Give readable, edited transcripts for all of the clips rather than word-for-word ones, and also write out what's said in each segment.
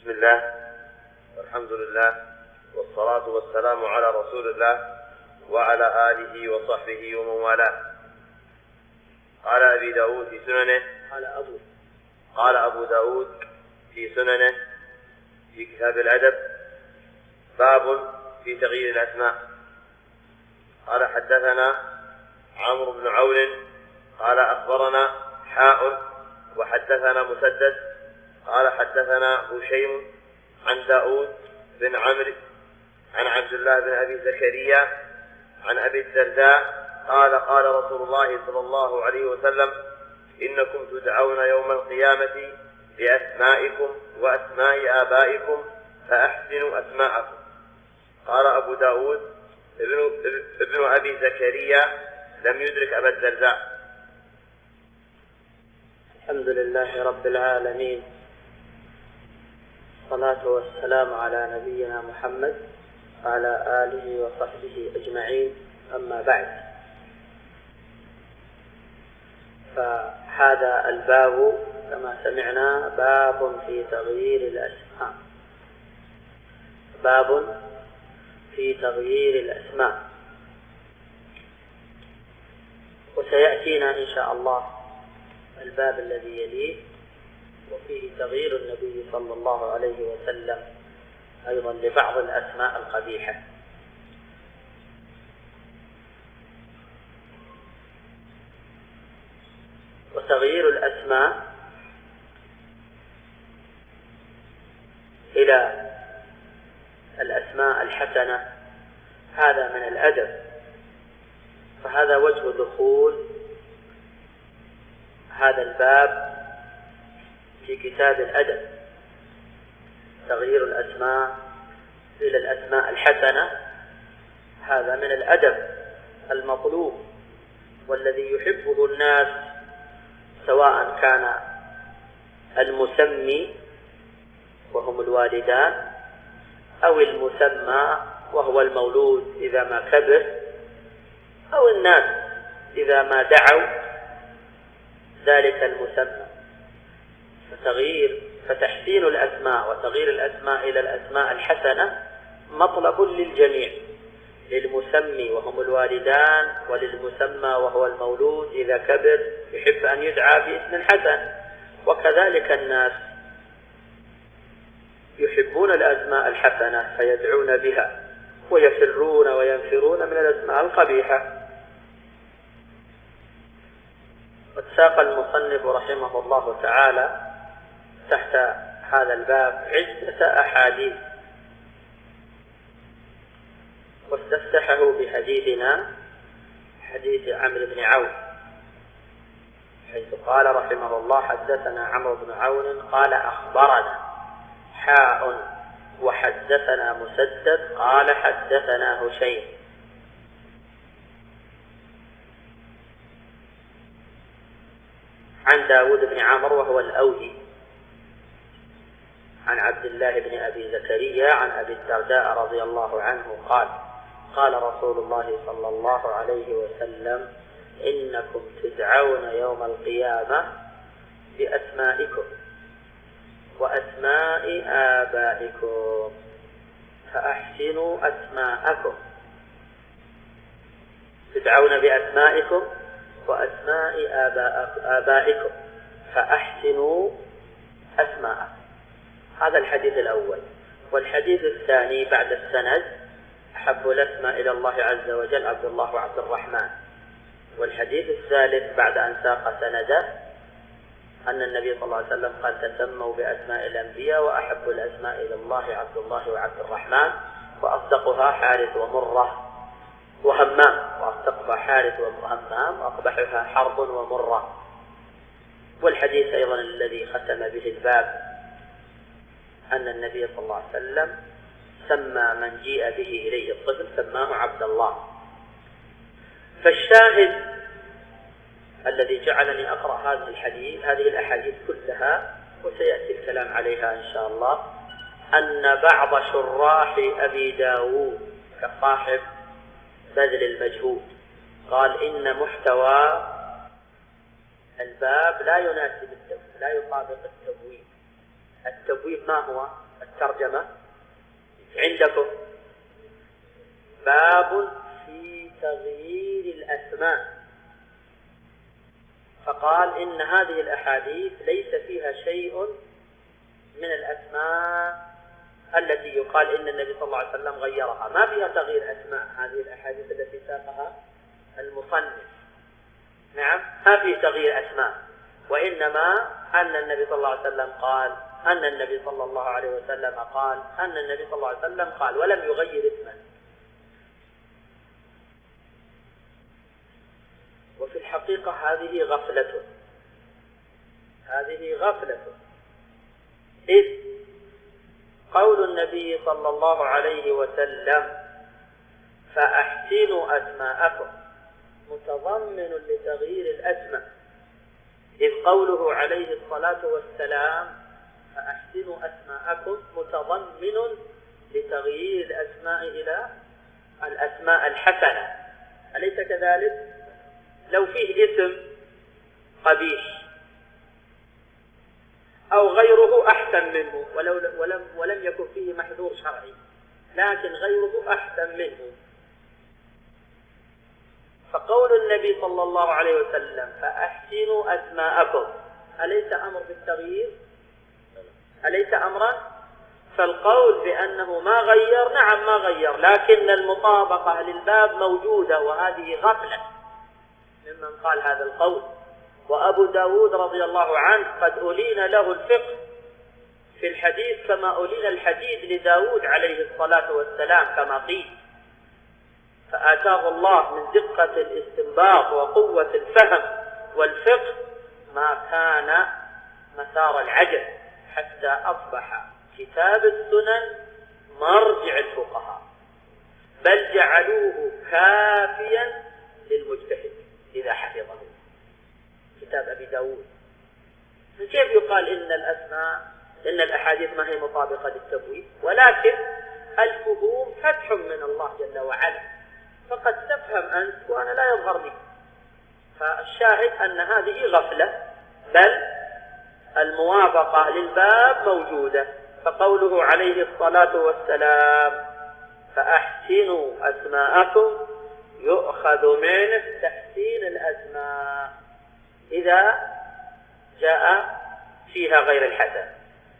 بسم الله والحمد لله والصلاة والسلام على رسول الله وعلى آله وصحبه ومن والاه. قال أبي داود في سننه قال أبو داود في سننه في كتاب الأدب: باب في تغيير الأسماء. قال: حدثنا عمرو بن عون قال: أخبرنا حاء وحدثنا مسدد قال: حدثنا هشيم عن داود بن عمرو عن عبد الله بن أبي زكريا عن أبي الدرداء قال: قال رسول الله صلى الله عليه وسلم: إنكم تدعون يوم القيامة بأسمائكم وأسماء آبائكم فأحسنوا أسماءكم. قال أبو داود: ابن أبي زكريا لم يدرك أبا الدرداء. الحمد لله رب العالمين، الصلاة والسلام على نبينا محمد وعلى آله وصحبه أجمعين، أما بعد. فهذا الباب كما سمعنا باب في تغيير الأسماء، باب في تغيير الأسماء. وسيأتينا إن شاء الله الباب الذي يليه وفيه تغيير النبي صلى الله عليه وسلم أيضا لبعض الأسماء القبيحة. وتغيير الأسماء إلى الأسماء الحسنة هذا من الأدب، فهذا وجه دخول هذا الباب في كتاب الأدب: تغيير الأسماء إلى الأسماء الحسنة. هذا من الأدب المطلوب والذي يحبه الناس، سواء كان المسمي وهم الوالدان أو المسمى وهو المولود إذا ما كبر، أو الناس إذا ما دعوا ذلك المسمى. فتحسين الأسماء وتغيير الأسماء إلى الأسماء الحسنة مطلب للجميع، للمسمي وهم الوالدان، وللمسمى وهو المولود إذا كبر يحب أن يدعى باسم حسن، وكذلك الناس يحبون الأسماء الحسنة فيدعون بها ويفرون وينفرون من الأسماء القبيحة. وساق المصنف رحمه الله تعالى تحت هذا الباب عدة أحاديث، واستفتحه بحديثنا حديث عمرو بن عون، حيث قال رحمه الله: حدثنا عمرو بن عون قال: أخبرنا حاء وحدثنا مسدد قال: حدثنا هشيم عن داود بن عمرو وهو الأودي عن عبد الله بن أبي زكريا عن أبي الدرداء رضي الله عنه قال: قال رسول الله صلى الله عليه وسلم: إنكم تدعون يوم القيامة بأسمائكم وأسماء آبائكم فأحسنوا أسماءكم. تدعون بأسمائكم وأسماء آبائكم فأحسنوا أسماءكم. هذا الحديث الأول. والحديث الثاني بعد السند: أحب الأسماء إلى الله عز وجل عبد الله وعبد الرحمن. والحديث الثالث بعد أن ساق سنده أن النبي صلى الله عليه وسلم قال: تسموا بأسماء الأنبياء وأحب الأسماء إلى الله عبد الله وعبد الرحمن، وأصدقها حارث ومرة وهمام، وأصدقها حارث وهمام، وأقبحها حرب ومرة. والحديث أيضا الذي ختم به الباب أن النبي صلى الله عليه وسلم سمى من جيء به إليه الطفل سماه عبد الله. فالشاهد الذي جعلني أقرأ هذا الحديث، هذه الأحاديث كلها وسيأتي الكلام عليها إن شاء الله، أن بعض شراح أبي داود كصاحب بذل المجهود قال إن محتوى الباب لا يناسب لا يطابق التبويب. التبويب ما هو؟ الترجمة عندكم باب في تغيير الأسماء، فقال إن هذه الأحاديث ليس فيها شيء من الأسماء التي يقال إن النبي صلى الله عليه وسلم غيرها، ما فيها تغيير أسماء هذه الأحاديث التي ساقها المصنف. نعم، ما في تغيير أسماء، وإنما أن النبي صلى الله عليه وسلم قال أن النبي صلى الله عليه وسلم قال أن النبي صلى الله عليه وسلم قال، ولم يغير اسما. وفي الحقيقة هذه غفلة، هذه غفلة، إذ قول النبي صلى الله عليه وسلم فأحسنوا أسماءكم متضمن لتغيير الأسماء، إذ قوله عليه الصلاة والسلام فأحسنوا أسماءكم متضمن لتغيير الأسماء إلى الأسماء الحسنة، أليس كذلك؟ لو فيه اسم قبيح أو غيره أحسن منه ولم يكن فيه محذور شرعي، لكن غيره أحسن منه، فقول النبي صلى الله عليه وسلم فأحسنوا أسماءكم أليس أمر بالتغيير؟ أليس أمرا؟ فالقول بأنه ما غير، نعم ما غير، لكن المطابقة للباب موجودة، وهذه غفلة ممن قال هذا القول. وأبو داود رضي الله عنه قد ألين له الفقه في الحديث كما ألين الحديد لداود عليه الصلاة والسلام كما قيل، فآتاه الله من دقة الاستنباط وقوة الفهم والفقه ما كان مسار العجل، حتى أصبح كتاب السنن مرجع الفقهاء، بل جعلوه كافيا للمجتهد إذا حفظه، كتاب أبي داود. كيف يقال إن الأحاديث ما هي مطابقة للتبويب؟ ولكن الفهوم فتح من الله جل وعلا، فقد تفهم أنت وأنا لا يظهر لي، فالشاهد أن هذه غفلة، بل الموافقة للباب موجودة. فقوله عليه الصلاة والسلام فأحسنوا أسماءكم يؤخذ منه تحسين الأسماء إذا جاء فيها غير الحسن.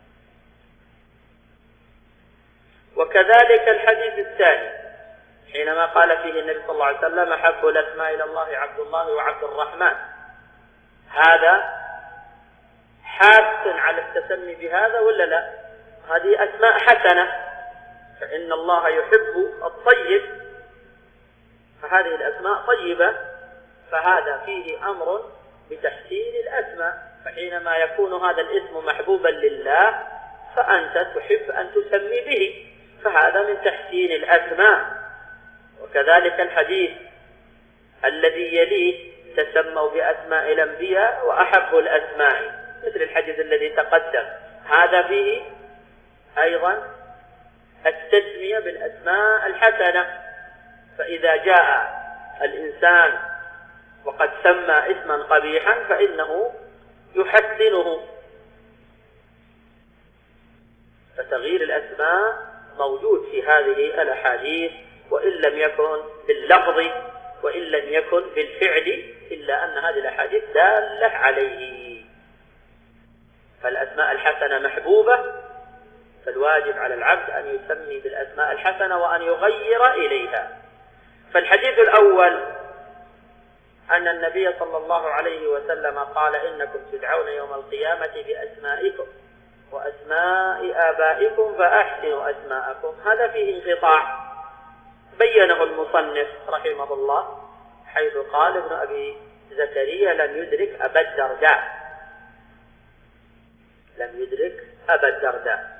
وكذلك الحديث الثاني حينما قال فيه النبي صلى الله عليه وسلم أحب الأسماء إلى الله عبد الله وعبد الرحمن، هذا حاث على التسمي بهذا ولا لا؟ هذه أسماء حسنة، فإن الله يحب الطيب، فهذه الأسماء طيبة، فهذا فيه أمر بتحسين الأسماء. فحينما يكون هذا الاسم محبوبا لله فأنت تحب أن تسمي به، فهذا من تحسين الأسماء. وكذلك الحديث الذي يليه تسموا بأسماء الأنبياء وأحب الأسماء، مثل الحديث الذي تقدم، هذا فيه أيضا التسمية بالأسماء الحسنة. فإذا جاء الإنسان وقد سمى اسما قبيحا فإنه يحسنه. فتغيير الأسماء موجود في هذه الأحاديث، وإن لم يكن باللفظ وإن لم يكن بالفعل، إلا أن هذه الأحاديث دالة عليه. فالأسماء الحسنة محبوبة، فالواجب على العبد أن يسمي بالأسماء الحسنة وأن يغير إليها. فالحديث الأول أن النبي صلى الله عليه وسلم قال إنكم تدعون يوم القيامة بأسمائكم وأسماء آبائكم فأحسنوا أسماءكم، هذا فيه انقطاع بينه المصنف رحمه الله، حيث قال ابن أبي زكريا لم يدرك أبا الدرداء، لم يدرك أبا الدرداء.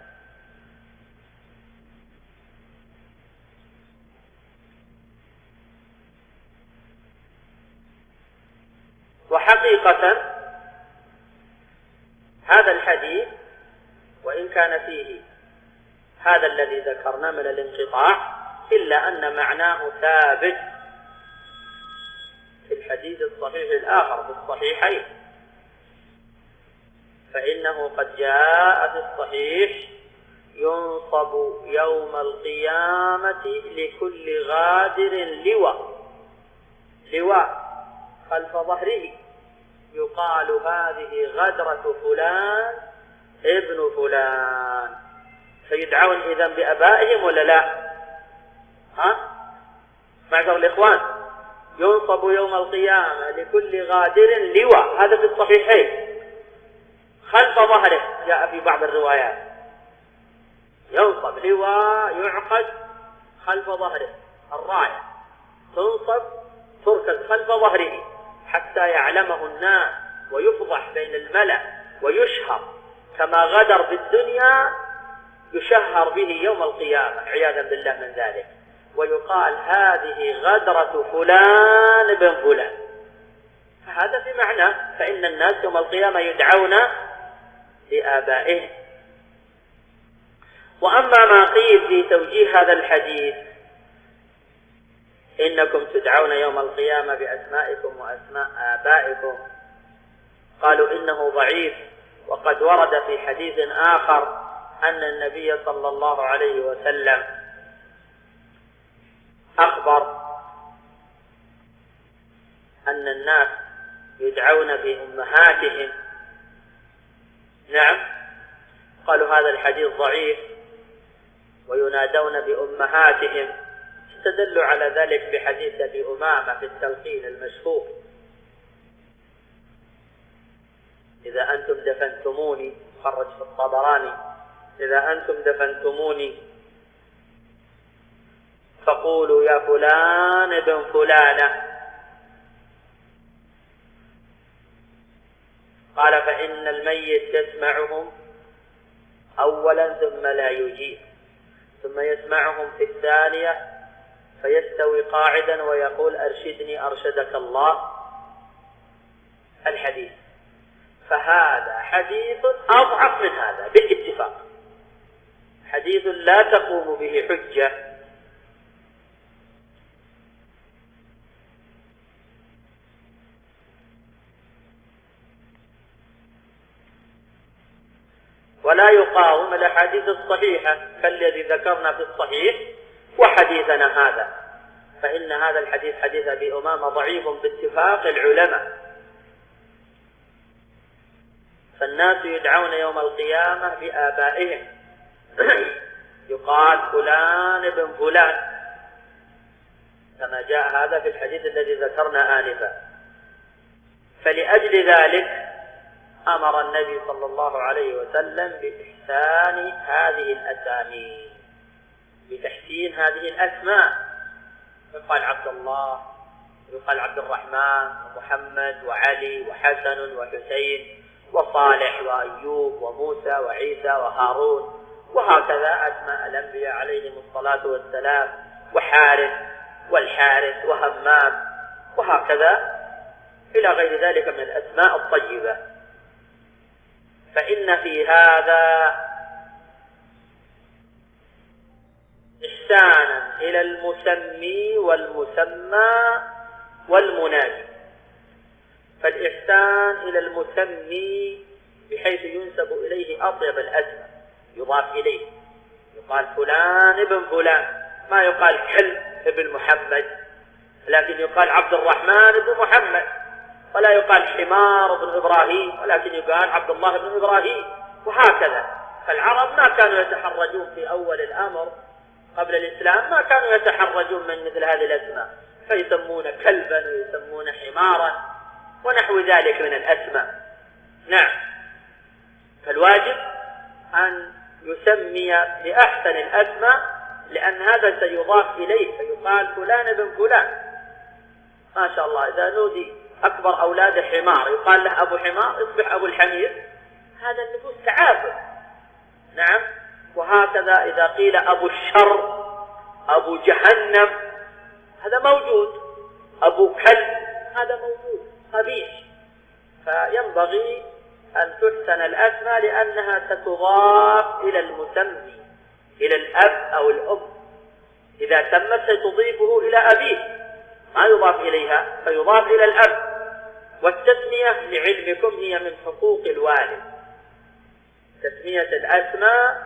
وحقيقة هذا الحديث وإن كان فيه هذا الذي ذكرنا من الانقطاع، إلا أن معناه ثابت في الحديث الصحيح الآخر في الصحيحين، فإنه قد جاء في الصحيح ينصب يوم القيامة لكل غادر لواء خلف ظهره يقال هذه غدرة فلان ابن فلان. فيدعون إذن بأبائهم ولا لا؟ معذر الإخوان، ينصب يوم القيامة لكل غادر لواء، هذا في الصحيحين، خلف ظهره جاء في بعض الروايات، ينصب لواء يعقد خلف ظهره، الراية تنصب تركز خلف ظهره حتى يعلمه الناس ويفضح بين الملأ ويشهر، كما غدر بالدنيا يشهر به يوم القيامة عياذا بالله من ذلك، ويقال هذه غدرة فلان بن فلان. فهذا في معناه، فإن الناس يوم القيامة يدعون لآبائهم. وأما ما قيل في توجيه هذا الحديث إنكم تدعون يوم القيامة بأسمائكم وأسماء آبائكم، قالوا إنه ضعيف، وقد ورد في حديث آخر أن النبي صلى الله عليه وسلم أخبر أن الناس يدعون بأمهاتهم. نعم، قالوا هذا الحديث ضعيف وينادون بأمهاتهم، استدلوا على ذلك بحديث أبي أمامة في التلقين المشهور: إذا أنتم دفنتموني، خرج في الطبراني، إذا أنتم دفنتموني فقولوا يا فلان ابن فلانة. قال: فإن الميت يسمعهم أولا ثم لا يجيب، ثم يسمعهم في الثانية فيستوي قاعدا ويقول: أرشدني أرشدك الله. الحديث. فهذا حديث أضعف من هذا بالاتفاق، حديث لا تقوم به حجة. ولا يقاوم الأحاديث الصحيحة كالذي ذكرنا في الصحيح وحديثنا هذا، فإن هذا الحديث حديث أبي أمامة ضعيف باتفاق العلماء. فالناس يدعون يوم القيامة بآبائهم يقال فلان ابن فلان، كما جاء هذا في الحديث الذي ذكرنا آنفا. فلأجل ذلك أمر النبي صلى الله عليه وسلم بإحسان هذه الأسامي، بتحسين هذه الأسماء، يقال عبد الله، يقال عبد الرحمن ومحمد وعلي وحسن وحسين وصالح وأيوب وموسى وعيسى وهارون، وهكذا أسماء الأنبياء عليهم الصلاة والسلام، وحارث والحارث وهمام، وهكذا إلى غير ذلك من الأسماء الطيبة. فإن في هذا إحسانا إلى المسمي والمسمى والمنادي. فالإحسان إلى المسمي بحيث ينسب إليه أطيب الأسماء، يضاف إليه، يقال فلان ابن فلان، ما يقال كلب ابن محمد، لكن يقال عبد الرحمن ابن محمد، ولا يقال حمار ابن إبراهيم، ولكن يقال عبد الله ابن إبراهيم، وهكذا. فالعرب ما كانوا يتحرجون في أول الأمر قبل الإسلام، ما كانوا يتحرجون من مثل هذه الأسماء، فيسمون كلبا ويسمون حمارا ونحو ذلك من الأسماء. نعم، فالواجب أن يسمي بأحسن الأسماء، لأن هذا سيضاف إليه فيقال فلان ابن فلان. ما شاء الله، إذا نودي أكبر أولاد حمار يقال له أبو حمار، يصبح أبو الحمير، هذا النفوس تعافر. نعم، وهكذا إذا قيل أبو الشر، أبو جهنم، هذا موجود، أبو كلب هذا موجود، قبيح. فينبغي أن تحسن الأسماء لأنها ستضاف إلى المسمي، إلى الأب أو الأم، إذا تمت ستضيفه إلى أبيه، ما يضاف إليها، فيضاف إلى الأب. والتسمية لعلمكم هي من حقوق الوالد، تسمية الأسماء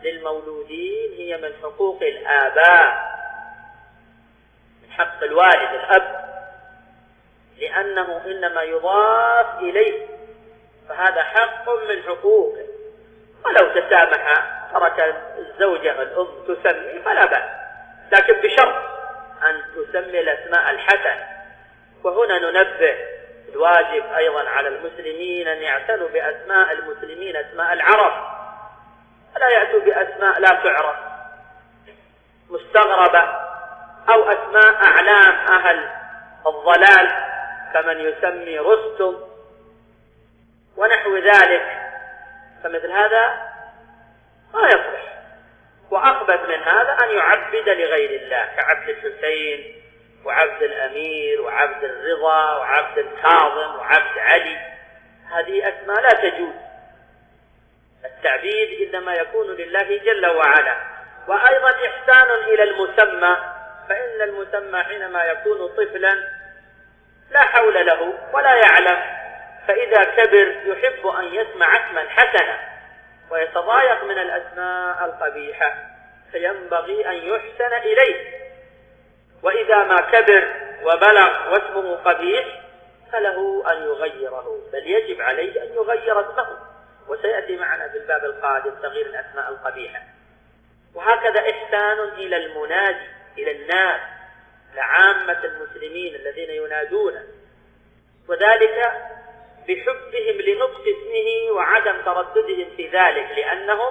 للمولودين هي من حقوق الآباء، من حق الوالد الأب، لأنه إنما يضاف إليه، فهذا حق من حقوقه. ولو تسامح ترك الزوجة الأم تسمي فلا بأس، لكن بشرط أن تسمي الأسماء الحسنة. وهنا ننبه الواجب أيضا على المسلمين أن يعتنوا بأسماء المسلمين، أسماء العرب، ولا يأتوا بأسماء لا تعرف مستغربة، أو أسماء أعلام أهل الضلال كمن يسمي رستم ونحو ذلك، فمثل هذا ما يصلح. وأخبث من هذا أن يعبد لغير الله كعبد الحسين وعبد الأمير وعبد الرضا وعبد الكاظم وعبد علي، هذه أسماء لا تجوز. التعبيد إنما يكون لله جل وعلا. وأيضا إحسان إلى المسمى، فإن المسمى حينما يكون طفلا لا حول له ولا يعلم، فإذا كبر يحب أن يسمع اسما حسنا ويتضايق من الأسماء القبيحة، فينبغي أن يحسن إليه. وإذا ما كبر وبلغ واسمه قبيح فله أن يغيره، بل يجب عليه أن يغير اسمه، وسيأتي معنا في الباب القادم تغيير الأسماء القبيحة. وهكذا إحسان إلى المنادي، إلى الناس، لعامة المسلمين الذين ينادون، وذلك بحبهم لنطق اسمه وعدم ترددهم في ذلك، لأنهم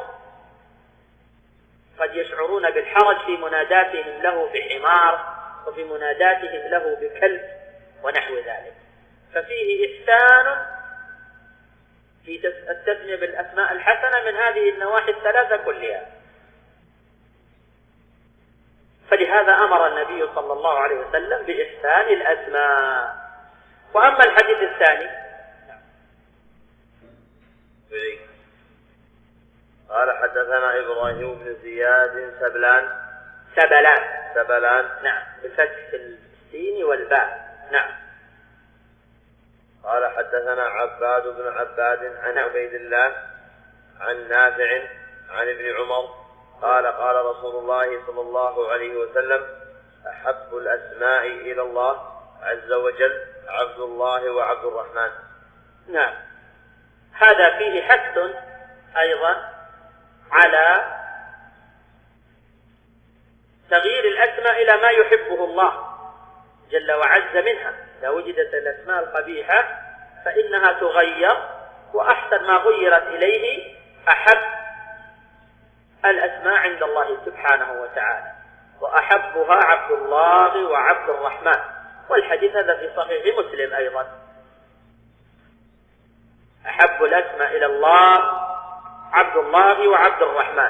قد يشعرون بالحرج في مناداتهم له بحمار وفي مناداتهم له بكلب ونحو ذلك. ففيه إحسان في التسمية بالأسماء الحسنة من هذه النواحي الثلاثة كلها. فلهذا أمر النبي صلى الله عليه وسلم بإحسان الأسماء. وأما الحديث الثاني قال حدثنا إبراهيم بن زياد سبلان نعم، بفتح السين والباء. نعم. قال حدثنا عباد بن عباد عن عبيد الله عن نافع عن ابن عمر قال قال رسول الله صلى الله عليه وسلم: أحب الأسماء إلى الله عز وجل عبد الله وعبد الرحمن. نعم، هذا فيه حث أيضا على تغيير الأسماء إلى ما يحبه الله جل وعز منها. إذا وجدت الأسماء القبيحة فإنها تغير، وأحسن ما غيرت إليه أحب الأسماء عند الله سبحانه وتعالى، وأحبها عبد الله وعبد الرحمن. والحديث هذا في صحيح مسلم أيضا: أحب الأسماء إلى الله عبد الله وعبد الرحمن.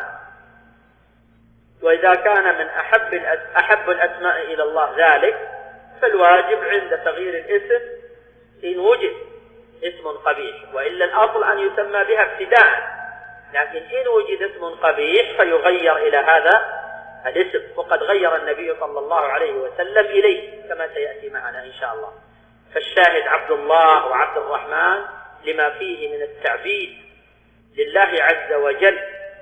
وإذا كان من أحب الأسماء إلى الله ذلك، فالواجب عند تغيير الاسم إن وجد اسم قبيح، وإلا الأصل أن يسمى بها ابتداء، لكن إن وجد اسم قبيح فيغير إلى هذا الاسم، وقد غير النبي صلى الله عليه وسلم إليه كما سيأتي معنا إن شاء الله. فالشاهد عبد الله وعبد الرحمن لما فيه من التعبيد لله عز وجل،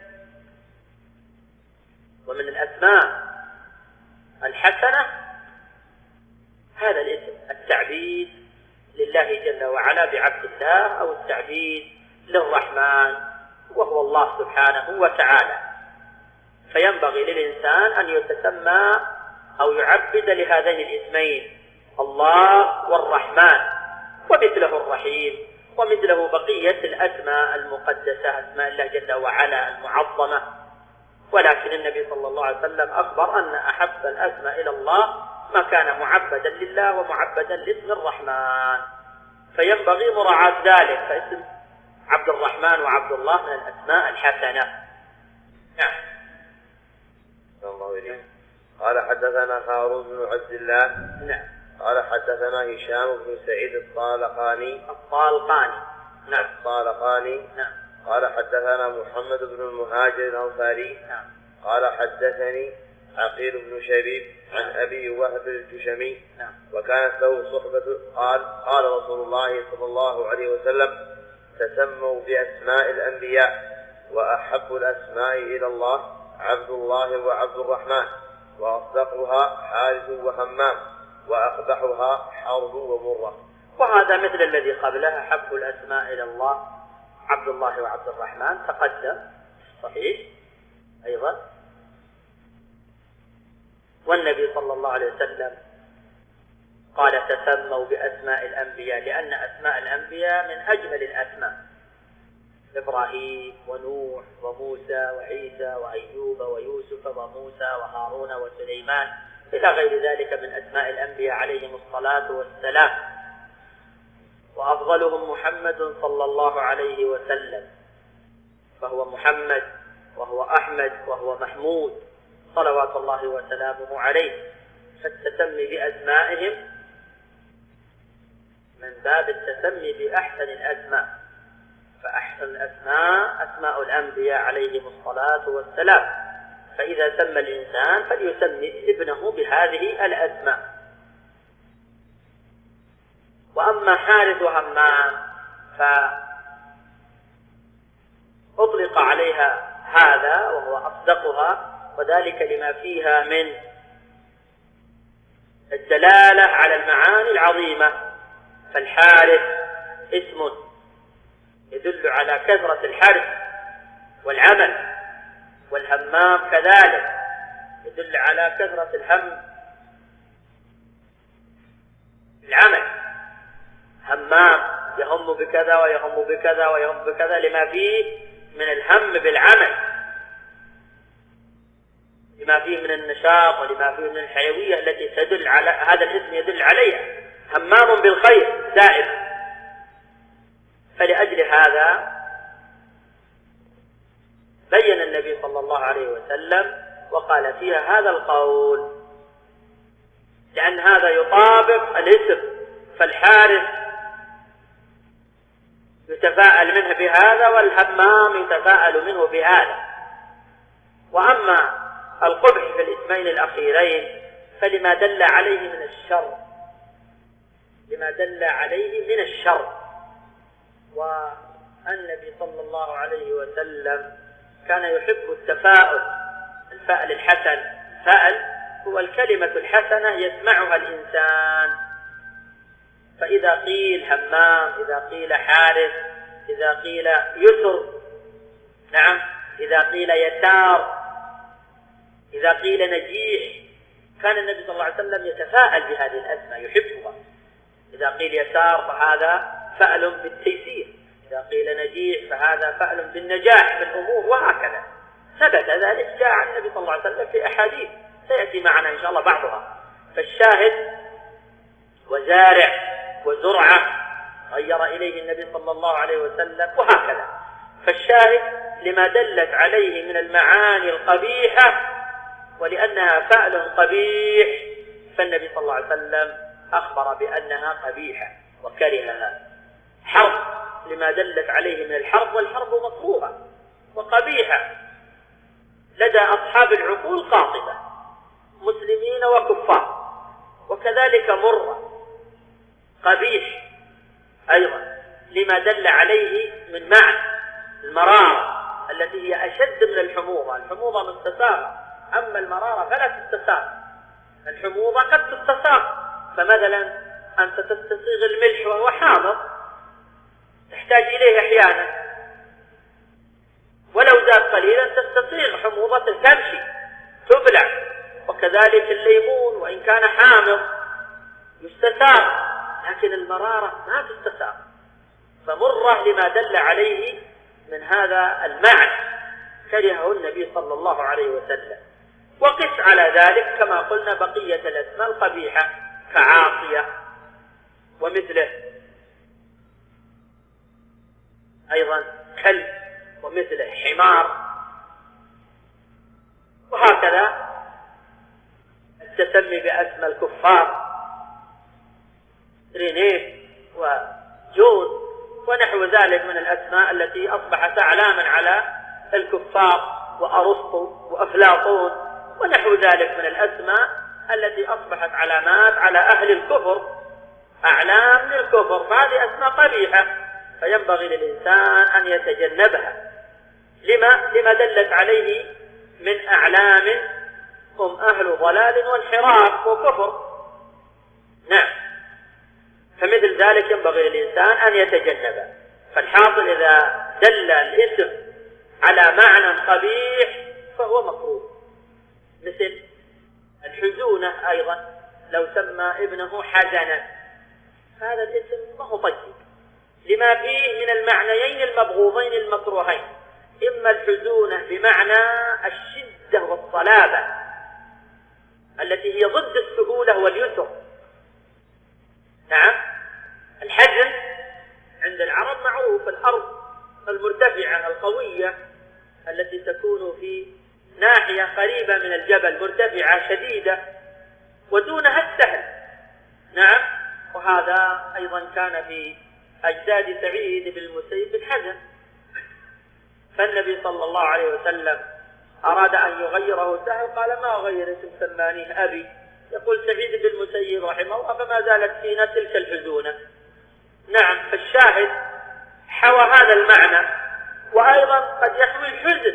ومن الأسماء الحسنة هذا الاسم، التعبيد لله جل وعلا بعبد الله، أو التعبيد للرحمن وهو الله سبحانه وتعالى. فينبغي للإنسان أن يتسمى أو يعبد لهذين الاسمين، الله والرحمن، ومثله الرحيم، ومثله بقية الأسماء المقدسة، أسماء الله جل وعلا المعظمة. ولكن النبي صلى الله عليه وسلم أخبر أن أحب الأسماء إلى الله ما كان معبدا لله ومعبدا لاسم الرحمن، فينبغي مراعاة ذلك. فاسم عبد الرحمن وعبد الله من الأسماء الحسنة. نعم. قال حدثنا هارون بن عبد الله. نعم. قال حدثنا هشام بن سعيد الطالقاني. نعم. نعم. قال حدثنا محمد بن المهاجر الأنصاري. نعم. قال حدثني عقيل بن شبيب عن أبي وهب الجشمي. نعم. وكانت له صحبة. قال رسول الله صلى الله عليه وسلم: تسموا بأسماء الأنبياء وأحب الأسماء إلى الله عبد الله وعبد الرحمن، وأصدقها حارث وهمام، وأقبحها حرب ومرة. وهذا مثل الذي قبله، أحب الأسماء إلى الله عبد الله وعبد الرحمن، تقدم صحيح أيضا. والنبي صلى الله عليه وسلم قال تسموا بأسماء الأنبياء، لأن أسماء الأنبياء من أجمل الأسماء، إبراهيم ونوح وموسى وعيسى وأيوب ويوسف وموسى وهارون وسليمان إلى غير ذلك من أسماء الأنبياء عليهم الصلاة والسلام. وأفضلهم محمد صلى الله عليه وسلم، فهو محمد وهو أحمد وهو محمود صلوات الله وسلامه عليه. فالتسمي بأسمائهم من باب التسمي بأحسن الأسماء، فأحسن الأسماء أسماء الأنبياء عليهم الصلاة والسلام. فإذا سمى الإنسان فليسمي ابنه بهذه الأسماء. وأما حارث وهمام فأطلق عليها هذا وهو أصدقها، وذلك لما فيها من الدلالة على المعاني العظيمة. فالحارث اسم يدل على كثرة الحرث والعمل، والهمام كذلك يدل على كثرة الهم العمل. همام يهم بكذا ويهم بكذا ويهم بكذا لما فيه من الهم بالعمل، لما فيه من النشاط ولما فيه من الحيوية التي تدل على هذا الاسم يدل عليها. همام بالخير دائما. فلأجل هذا بين النبي صلى الله عليه وسلم وقال فيها هذا القول، لأن هذا يطابق الاسم. فالحارث يتفاءل منه بهذا، والهمام يتفاءل منه بهذا. وأما القبح في الاسمين الأخيرين فلما دل عليه من الشر، لما دل عليه من الشر. والنبي صلى الله عليه وسلم كان يحب التفاؤل، الفأل الحسن. الفأل هو الكلمة الحسنة يسمعها الإنسان. فإذا قيل همام، إذا قيل حارث، إذا قيل يسر، نعم، إذا قيل يسار، إذا قيل نجيح، كان النبي صلى الله عليه وسلم يتفاءل بهذه الأسماء يحبها. إذا قيل يسار فهذا فأل بالتيسير، إذا قيل نجيح فهذا فأل بالنجاح في الأمور، وهكذا ثبت ذلك جاء عن النبي صلى الله عليه وسلم في أحاديث سيأتي معنا إن شاء الله بعضها. فالشاهد وزارع وزرعة غير إليه النبي صلى الله عليه وسلم، وهكذا. فالشاهد لما دلت عليه من المعاني القبيحة، ولأنها فعل قبيح فالنبي صلى الله عليه وسلم أخبر بأنها قبيحة وكرهها. حرب لما دلت عليه من الحرب، والحرب مكروهة وقبيحة لدى أصحاب العقول قاطبة، مسلمين وكفار. وكذلك مرة قبيح أيضا لما دل عليه من معنى المرارة التي هي أشد من الحموضة. الحموضة مستساغة، أما المرارة فلا تستساغ. الحموضة قد تستساغ، فمثلا أنت تستسيغ الملح وهو حامض تحتاج إليه أحيانا، ولو زاد قليلا تستسيغ حموضة تمشي تبلع. وكذلك الليمون وإن كان حامض يستساغ، لكن المرارة ما تستساغ. فمرة لما دل عليه من هذا المعنى كرهه النبي صلى الله عليه وسلم. وقس على ذلك كما قلنا بقية الأسماء القبيحة كعاصية ومثله، أيضا كلب ومثله حمار، وهكذا التسمي بأسماء الكفار رينيه وجود ونحو ذلك من الأسماء التي أصبحت أعلاما على الكفار، وأرسطو وأفلاطون ونحو ذلك من الأسماء التي أصبحت علامات على أهل الكفر، أعلام للكفر. فهذه أسماء قبيحة فينبغي للإنسان أن يتجنبها. لما دلت عليه من أعلام هم أهل ضلال وانحراف وكفر. نعم، فمثل ذلك ينبغي للإنسان أن يتجنبه. فالحاصل إذا دل الاسم على معنى قبيح فهو مكروه، مثل الحزونة أيضا، لو سمى ابنه حزنا هذا الاسم ما هو طيب، لما فيه من المعنيين المبغوضين المكروهين، إما الحزونة بمعنى الشدة والصلابة التي هي ضد السهولة واليسر. نعم، الحزن عند العرب معروف، الأرض المرتفعة القوية التي تكون في ناحية قريبة من الجبل مرتفعة شديدة ودونها السهل. نعم، وهذا أيضا كان في أجداد سعيد بن المسيب بالحزن، فالنبي صلى الله عليه وسلم أراد أن يغيره سهل، قال ما أغير اسم سمانيه أبي. يقول سعيد بن المسيب رحمه الله فما زالت فينا تلك الحزونة. نعم، فالشاهد حوى هذا المعنى، وأيضا قد يحوي الحزن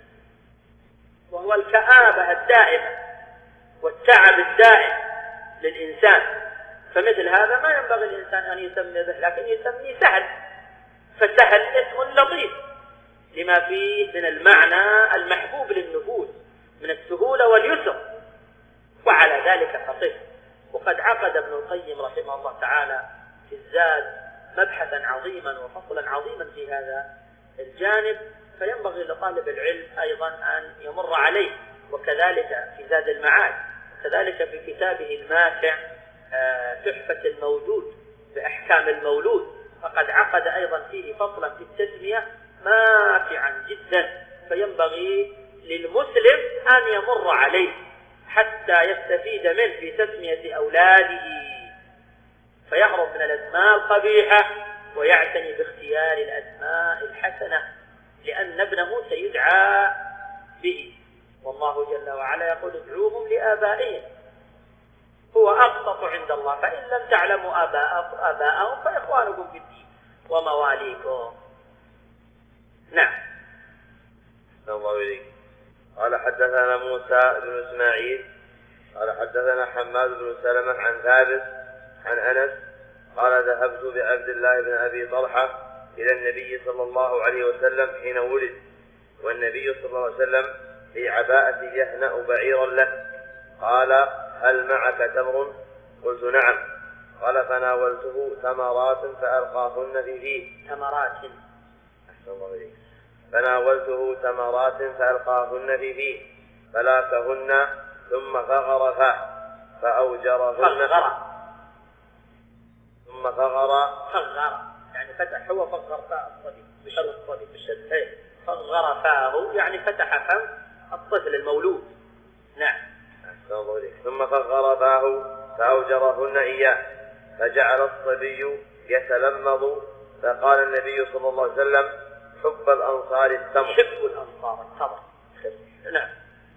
وهو الكآبة الدائمة والتعب الدائم للإنسان، فمثل هذا ما ينبغي الإنسان أن يسمي به، لكن يسميه سهل، فسهل اسم لطيف لما فيه من المعنى المحبوب للنفوس من السهولة واليسر، وعلى ذلك فقه. وقد عقد ابن القيم رحمه الله تعالى في الزاد مبحثا عظيما وفصلا عظيما في هذا الجانب، فينبغي لطالب العلم أيضا أن يمر عليه، وكذلك في زاد المعاد، كذلك في كتابه الماتع تحفة المولود بأحكام المولود، فقد عقد أيضا فيه فصلا في التسمية ماتعا جدا، فينبغي للمسلم أن يمر عليه حتى يستفيد منه في تسمية أولاده، فيهرب من الأسماء القبيحة ويعتني باختيار الأسماء الحسنة، لأن ابنه سيدعى به، والله جل وعلا يقول ادعوهم لآبائهم هو أقسط عند الله، فإن لم تعلموا آباءهم فإخوانكم في الدين ومواليكم. نعم. الله إليك. قال حدثنا موسى بن إسماعيل قال حدثنا حماد بن سلمة عن ثابت عن أنس قال ذهبت بعبد الله بن أبي طلحة إلى النبي صلى الله عليه وسلم حين ولد، والنبي صلى الله عليه وسلم في عباءة يهنأ بعيرا له، قال هل معك تمر؟ قلت نعم. قال فناولته تمرات فألقاهن في فيه. تمرات. فناولته تمرات فألقاهن في فيه فلاكهن ثم فغر فاه فأوجرهن ثم فغر يعني فتح، هو فغر فاه الصبي بشر الصبي بالشد، فغر فاه يعني فتح فم الطفل المولود. نعم. ثم فغر فاه فأوجرهن إياه فجعل الصبي يتلمض، فقال النبي صلى الله عليه وسلم حب الأنصار التمر. حب الأنصار التمر. نعم.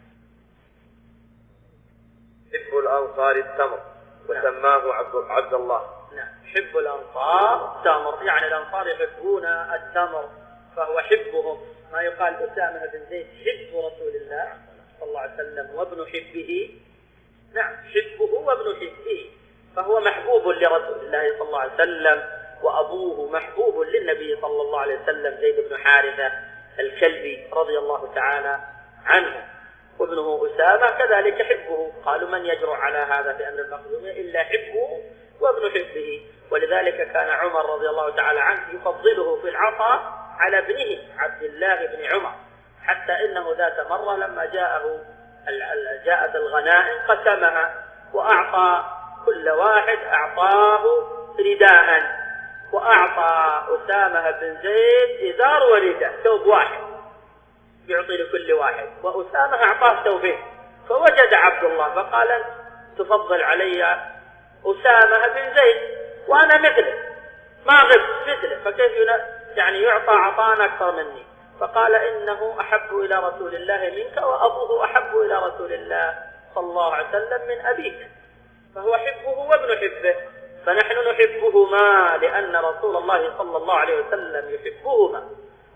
حب الأنصار التمر وسماه عبد الله. نعم، حب الأنصار التمر، يعني الأنصار يحبون التمر فهو حبهم، ما يقال أسامة بن زيد حب رسول الله صلى الله عليه وسلم وابن حبه. نعم، حبه وابن حبه، فهو محبوب لرسول الله صلى الله عليه وسلم، وأبوه محبوب للنبي صلى الله عليه وسلم زيد بن حارثة الكلبي رضي الله تعالى عنه، وابنه أسامة كذلك حبه. قالوا من يجرؤ على هذا في أمر المخزومية إلا حبه وابن حبه، ولذلك كان عمر رضي الله تعالى عنه يفضله في العطاء على ابنه عبد الله بن عمر، حتى إنه ذات مرة لما جاءت الغنائم قسمها وأعطى كل واحد أعطاه رداء، وأعطى أسامة بن زيد إزار ورداء، ثوب واحد يعطي لكل واحد، وأسامة أعطاه ثوبين، فوجد عبد الله فقال تفضل علي أسامة بن زيد وأنا مثله ما غبت مثله، فكيف يعني يعطى عطاء أكثر مني؟ فقال إنه أحب إلى رسول الله منك، وأبوه أحب إلى رسول الله صلى الله عليه وسلم من أبيك، فهو حبه وابن حبه، فنحن نحبهما لأن رسول الله صلى الله عليه وسلم يحبهما،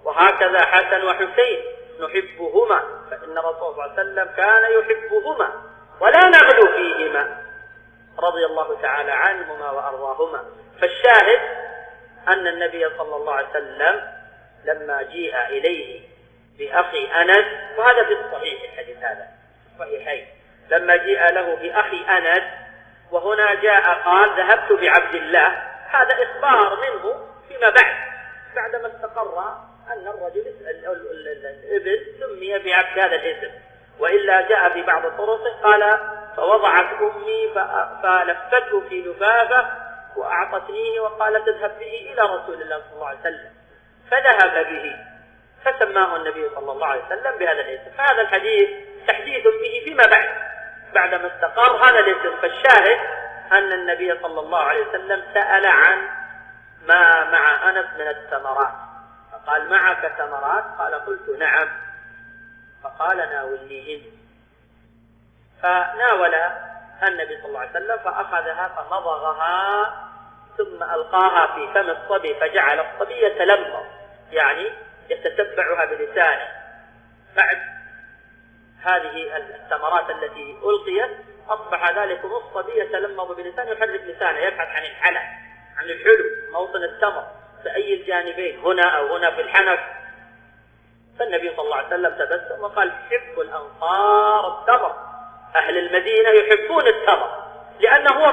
وهكذا حسن وحسين نحبهما، فإن الرسول صلى الله عليه وسلم كان يحبهما ولا نغلو فيهما رضي الله تعالى عنهما وأرضاهما. فالشاهد أن النبي صلى الله عليه وسلم لما جيء إليه بأخي أنس، وهذا في الصحيح الحديث هذا صحيحين، لما جيء له بأخي أنس، وهنا جاء قال ذهبت بعبد الله، هذا إخبار منه فيما بعدما استقر أن الرجل الإبل سمي بعبد هذا الاسم، وإلا جاء في بعض طرقه قال فوضعت أمي فلفته في لفافة وأعطتنيه وقالت اذهب به إلى رسول الله صلى الله عليه وسلم، فذهب به فسماه النبي صلى الله عليه وسلم بهذا الاسم. فهذا الحديث تحديث به فيما بعدما استقر هذا الاسم. فالشاهد أن النبي صلى الله عليه وسلم سأل عن ما مع أنس من الثمرات، فقال معك ثمرات؟ قال قلت نعم، فقال ناولنيهن، فناول النبي صلى الله عليه وسلم فأخذها فمضغها ثم ألقاها في فم الصبي، فجعل الصبي يتلمض يعني يتتبعها بلسانه. بعد هذه الثمرات التي ألقيت أصبح ذلك الصبي يتلمض بلسانه، يحرك لسانه يبحث عن الحلى، عن الحلو، موطن التمر في أي الجانبين، هنا أو هنا في الحنف. فالنبي صلى الله عليه وسلم تبسم وقال حب الأنصار التمر، أهل المدينة يحبون التمر لأنه هو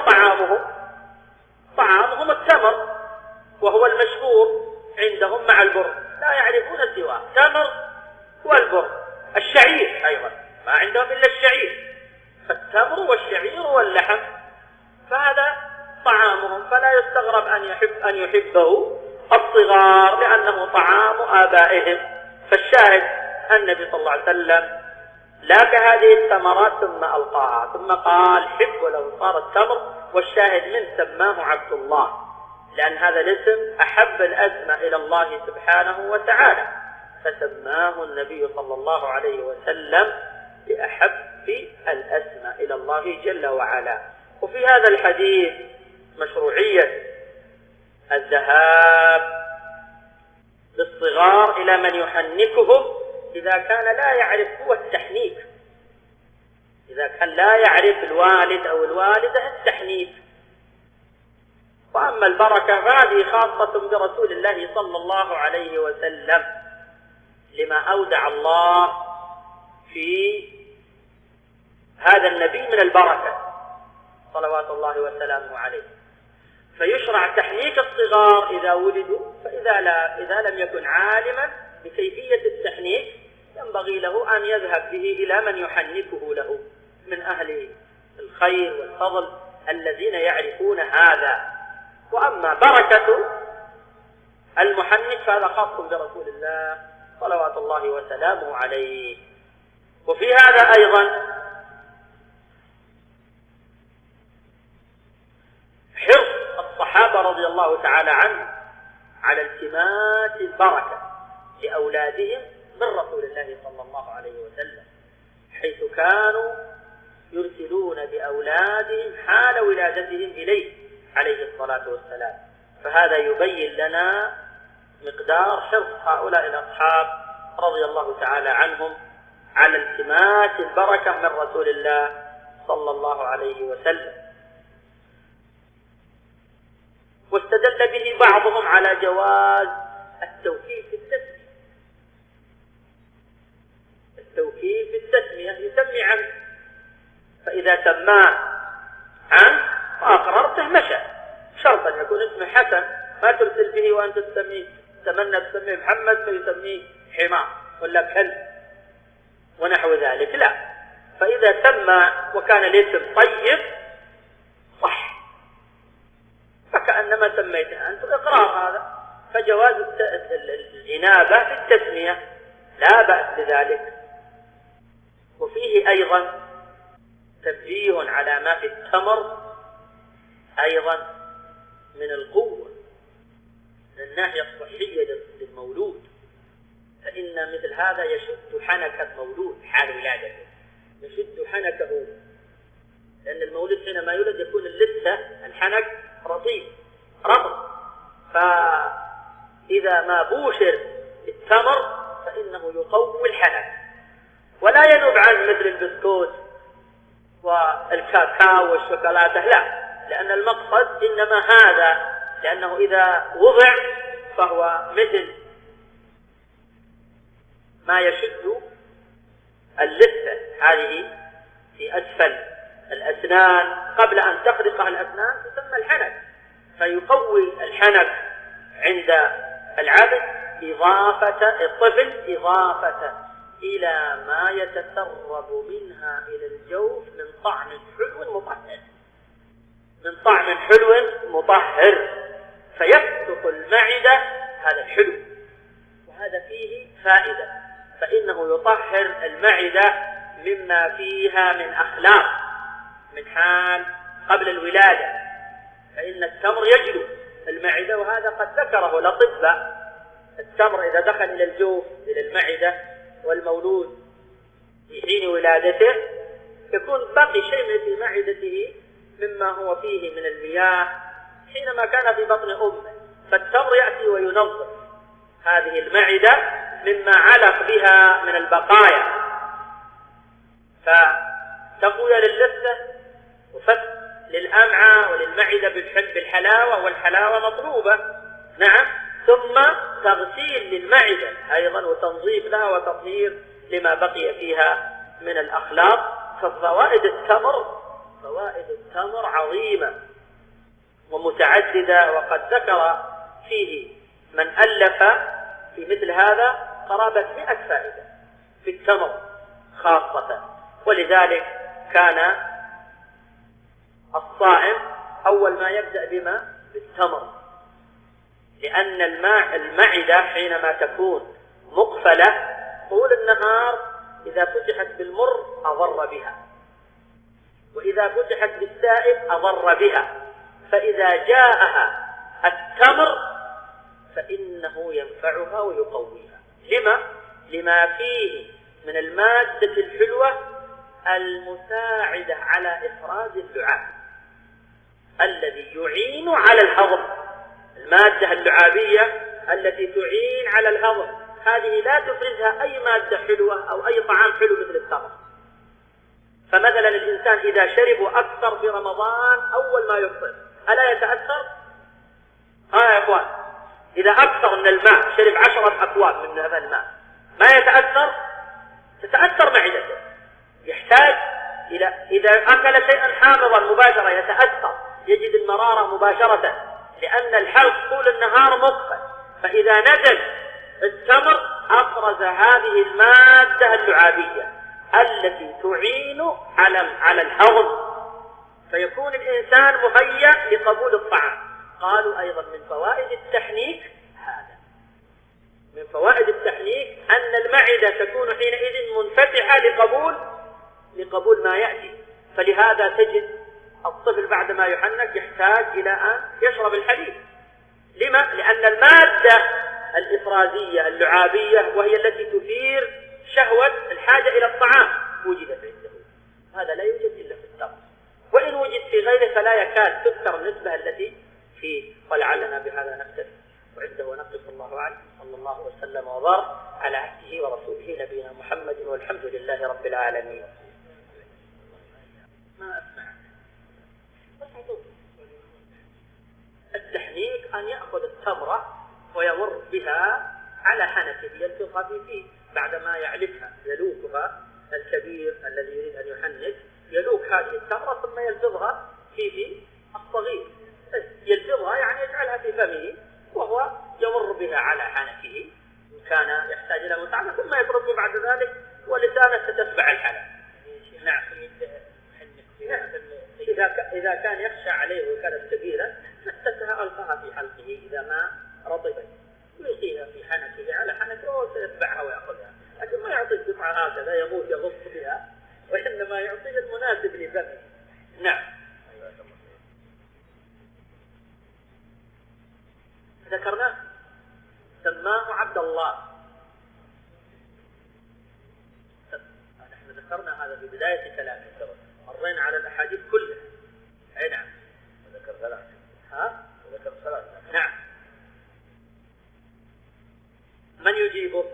طعامهم التمر، وهو المشهور عندهم مع البر، لا يعرفون سواه، تمر والبر، الشعير أيضا ما عندهم إلا الشعير، فالتمر والشعير واللحم، فهذا طعامهم، فلا يستغرب أن يحبه الصغار لأنه طعام آبائهم. فالشاهد النبي صلى الله عليه وسلم لاك هذه الثمرات ثم ألقاها، ثم قال حب الأنصار التمر، والشاهد من سماه عبد الله، لأن هذا الاسم أحب الأسماء إلى الله سبحانه وتعالى، فسماه النبي صلى الله عليه وسلم بأحب الأسماء إلى الله جل وعلا. وفي هذا الحديث مشروعية الذهاب بالصغار إلى من يحنكهم إذا كان لا يعرف هو التحنيك، إذا كان لا يعرف الوالد أو الوالدة التحنيك. وأما البركة فهذه خاصة برسول الله صلى الله عليه وسلم، لما أودع الله في هذا النبي من البركة صلوات الله وسلامه عليه. فيشرع تحنيك الصغار إذا ولدوا، فإذا لم يكن عالما بكيفية التحنيك ينبغي له أن يذهب به إلى من يحنكه له من أهل الخير والفضل الذين يعرفون هذا. وأما بركة المحنك فهذا خاص برسول الله صلوات الله وسلامه عليه. وفي هذا أيضا حرص الصحابة رضي الله تعالى عنهم على التماس البركة لأولادهم من رسول الله صلى الله عليه وسلم، حيث كانوا يرسلون بأولادهم حال ولادتهم إليه عليه الصلاة والسلام. فهذا يبين لنا مقدار حرص هؤلاء الأصحاب رضي الله تعالى عنهم على التماس البركة من رسول الله صلى الله عليه وسلم. واستدل به بعضهم على جواز التوكيل في التسمية، التوكيل في التسمية يسمي عنه، فإذا سماه عنه وأقررته مشى، شرط أن يكون اسمه حسن، ما ترسل به وأنت تسميه، تمنى تسميه محمد فيسميه حمار ولا كلب ونحو ذلك، لا. فإذا سمى وكان الاسم طيب صح، فكأنما سميته أنت إقرار هذا، فجواز الإنابة في التسمية لا بأس بذلك. وفيه أيضا تنبيه على ما في التمر أيضا من القوة من الناحية الصحية للمولود، فإن مثل هذا يشد حنك المولود حال ولادته، يشد حنكه، لأن المولود حينما يولد يكون لسه الحنك رطب، فإذا ما بوشر التمر فإنه يقوي الحنك، ولا ينوب عن مثل البسكوت والكاكاو والشوكولاتة، لا، لأن المقصد إنما هذا، لأنه إذا وضع فهو مثل ما يشد اللثة هذه في أسفل الأسنان قبل أن تخرق الأسنان، تسمى الحنك، فيقوي الحنك عند العبد إضافة الطفل، إضافة إلى ما يتسرب منها إلى الجوف من طعم حلو مطهر، من طعم حلو مطهر، فيفتق المعدة هذا الحلو، وهذا فيه فائدة، فإنه يطهر المعدة مما فيها من أخلاق من حال قبل الولادة، فإن التمر يجلو المعدة، وهذا قد ذكره الأطباء. التمر إذا دخل إلى الجوف إلى المعدة والمولود في حين ولادته يكون باقي شيء في معدته مما هو فيه من المياه حينما كان في بطن أمه، فالتمر يأتي وينظف هذه المعدة مما علق بها من البقايا، فتقوية للثة وفتح للأمعاء وللمعدة بالحلاوة، والحلاوة مطلوبة، نعم، ثم تغسيل للمعدة أيضا وتنظيف لها وتطهير لما بقي فيها من الأخلاق. ففوائد التمر عظيمة ومتعددة، وقد ذكر فيه من ألف في مثل هذا قرابة 100 فائدة في التمر خاصة، ولذلك كان الصائم أول ما يبدأ بما بالتمر، لأن المعدة حينما تكون مقفلة طول النهار إذا فتحت بالمر أضر بها، وإذا فتحت بالسائل أضر بها، فإذا جاءها التمر فإنه ينفعها ويقويها. لما فيه من المادة الحلوة المساعدة على إفراز اللعاب الذي يعين على الهضم، المادة اللعابية التي تعين على الهضم هذه لا تفرزها أي مادة حلوة أو أي طعام حلو مثل التمر. فمثلا الإنسان إذا شرب أكثر في رمضان أول ما يفطر ألا يتأثر؟ يا إخوان، إذا أكثر من الماء شرب 10 أكواب من هذا الماء ما يتأثر؟ تتأثر معدته، يحتاج إلى إذا أكل شيئا حامضا مباشرة يتأثر، يجد المرارة مباشرة، لأن الحلق طول النهار مقفل، فإذا نزل التمر أفرز هذه المادة اللعابية التي تعين على الهضم، فيكون الإنسان مهيأ لقبول الطعام. قالوا أيضا من فوائد التحنيك هذا، من فوائد التحنيك أن المعدة تكون حينئذ منفتحة لقبول ما يأتي، فلهذا تجد الطفل بعدما يحنك يحتاج إلى أن يشرب الحليب. لأن المادة الإفرازية اللعابية وهي التي تثير شهوة الحاجة إلى الطعام وجدت عنده، هذا لا يوجد إلا في التمر، وإن وجد في غيره فلا يكاد تذكر النسبة التي فيه. ولعلنا بهذا نكتفي وعنده ونقف. الله أعلم، صلى الله وسلم وبارك على عبده ورسوله نبينا محمد، والحمد لله رب العالمين. ما أسمع التحنيك أن يأخذ التمرة ويمر بها على حنكه يلفظها في فيه بعدما يعلفها، يلوكها الكبير الذي يريد أن يحنك يلوك هذه التمرة ثم يلفظها في فيه الصغير، يلفظها يعني يجعلها في فمه وهو يمر بها على حنكه إن كان يحتاج إلى مساعدة، ثم يترك بعد ذلك ولسانه تتبع الحلق. نعم، إذا كان يخشى عليه وكانت كبيرة نحتسها ألقاها في حلقه إذا ما رطبت، ويلقيها في حنكه على حنكه وسيتبعها ويأخذها، لكن ما يعطي قطعة هكذا يموت يغص بها، وإنما يعطيه المناسب لفمه. نعم. ذكرناه سماه عبد الله، نحن ذكرنا هذا في بداية كلامنا، مرينا على الأحاديث كلها. أي نعم، وذكر 3. وذكر 3. نعم. من يجيبه؟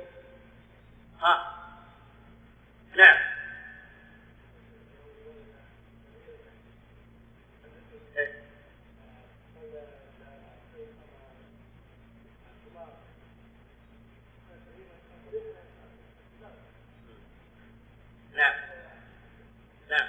نعم نعم.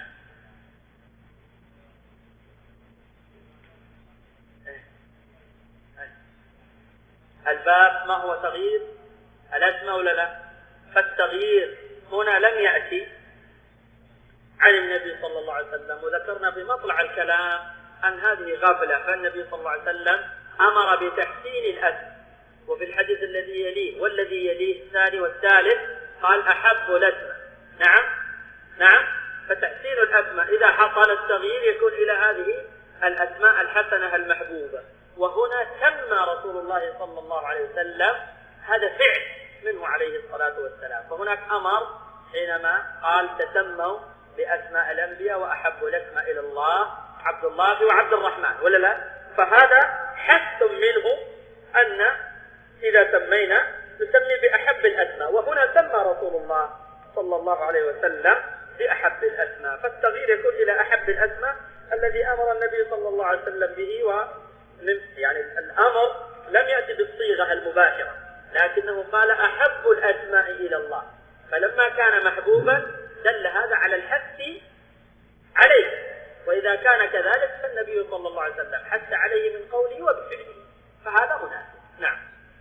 الباب ما هو تغيير الأسماء ولا لا؟ فالتغيير هنا لم يأتي عن النبي صلى الله عليه وسلم، وذكرنا في مطلع الكلام عن هذه غفلة، فالنبي صلى الله عليه وسلم أمر بتحسين الأسم، وفي الحديث الذي يليه والذي يليه الثاني والثالث قال أحب الأسماء. نعم نعم. فتحسين الأسماء إذا حصل التغيير يكون إلى هذه الأسماء الحسنة المحبوبة، وهنا سمى رسول الله صلى الله عليه وسلم، هذا فعل منه عليه الصلاة والسلام. فهناك أمر حينما قال تسموا بأسماء الأنبياء وأحب الأسماء إلى الله عبد الله وعبد الرحمن، ولا لا؟ فهذا حث منه أن إذا سمينا نسمي بأحب الأسماء، وهنا سمى رسول الله صلى الله عليه وسلم بأحب الأسماء، فالتغيير يكون إلى أحب الأسماء الذي أمر النبي صلى الله عليه وسلم به. يعني الأمر لم يأتي بالصيغة المباشرة، لكنه قال أحب الأسماء إلى الله، فلما كان محبوبا دل هذا على الحث عليه، وإذا كان كذلك فالنبي صلى الله عليه وسلم حث عليه من قوله وبفعله، فهذا مناسب. نعم.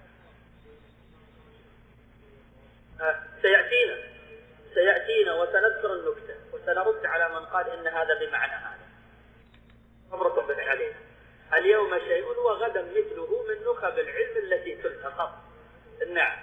سيأتينا وسنذكر النكتة وسنرد على من قال إن هذا بمعنى هذا. أمركم بالعليم اليوم شيء وغدا مثله من نخب العلم التي تلتقط. نعم.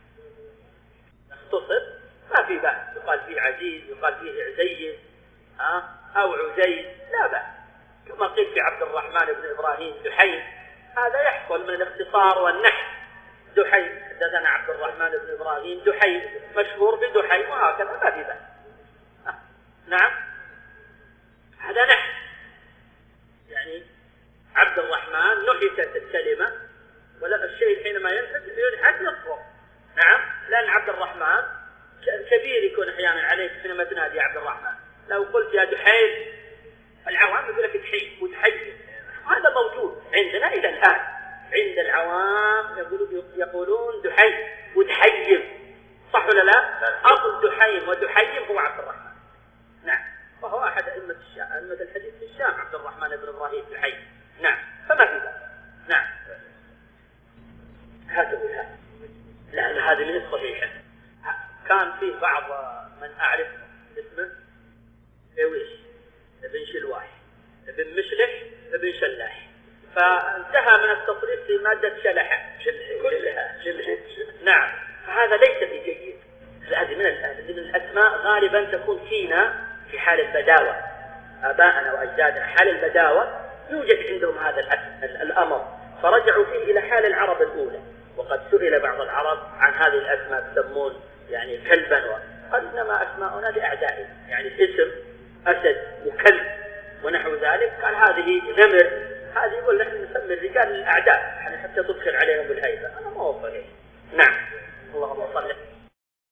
نختصر ما في بأس، يقال فيه عزيز، يقال فيه عزيز أو عزيز، لا بأس، كما قيل في عبد الرحمن بن إبراهيم دحيم، هذا يحصل من الاختصار والنحو. دحيم حدثنا عبد الرحمن بن إبراهيم دحيم، مشهور بدحيم، وهكذا ما في بأس. نعم. هذا نحو، يعني عبد الرحمن نحست الكلمة، ولا الشيء حينما ينحت نصفه. نعم. لأن عبد الرحمن كبير يكون أحيانا عليك حينما تنادي عبد الرحمن، لو قلت يا دحيم العوام يقول لك دحيم وتحيم، هذا موجود عندنا إلى الآن، عند العوام يقولون دحيم وتحيم، صح ولا لا؟ أصل دحيم ودحيم هو عبد الرحمن. نعم. وهو أحد أئمة الشام، أئمة الحديث في الشام عبد الرحمن بن إبراهيم دحيم. نعم. فما في ذلك. نعم. هذا لأن هذه من الصحيحة. كان فيه بعض من أعرفه اسمه إيويش ابن شلواح ابن مشلح ابن شلاح، فانتهى من التصريف في مادة شلحة كلها. نعم. فهذا ليس بجيد. هذه من الأسماء غالبا تكون فينا في حال البداوة، آباءنا وأجدادنا حال البداوة يوجد عندهم هذا الأمر، فرجعوا فيه إلى حال العرب الأولى. وقد سئل بعض العرب عن هذه الأسماء تسمون يعني كلبا، قال إنما أسماؤنا لأعدائنا، يعني اسم أسد وكلب ونحو ذلك. قال هذه نمر، هذه يقول نحن نسمي الرجال للأعداء يعني حتى تدخل عليهم الهيبة.